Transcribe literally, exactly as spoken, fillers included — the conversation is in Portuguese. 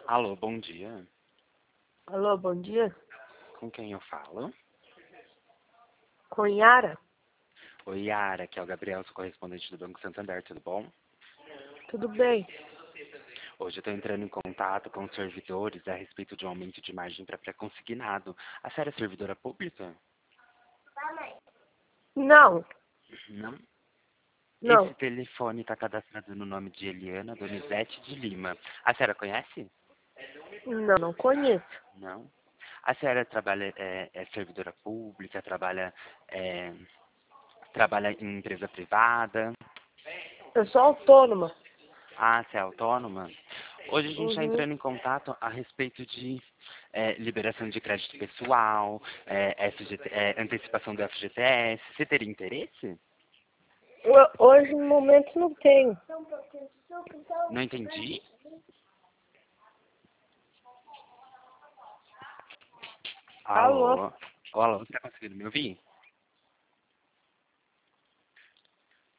Alô, bom dia. Alô, bom dia. Com quem eu falo? Com Yara? Oi, Yara, aqui é o Gabriel, sou correspondente do Banco Santander, tudo bom? Tudo bem? Hoje eu estou entrando em contato com os servidores a respeito de um aumento de margem para pré-consignado. A senhora é servidora pública? Não, Não. Esse não, telefone está cadastrado no nome de Eliana Donizete de Lima. A senhora conhece? não, não conheço. Não. A senhora trabalha, é, é servidora pública, trabalha, é, trabalha em empresa privada? Eu sou autônoma. Ah, você é autônoma? Hoje a gente está Uhum. entrando em contato a respeito de é, liberação de crédito pessoal, é, F G T, é, antecipação do F G T S. Você teria interesse? Eu- hoje, no momento, não tenho. Não entendi. Alô? Alô? Ô, alô, você está conseguindo me ouvir?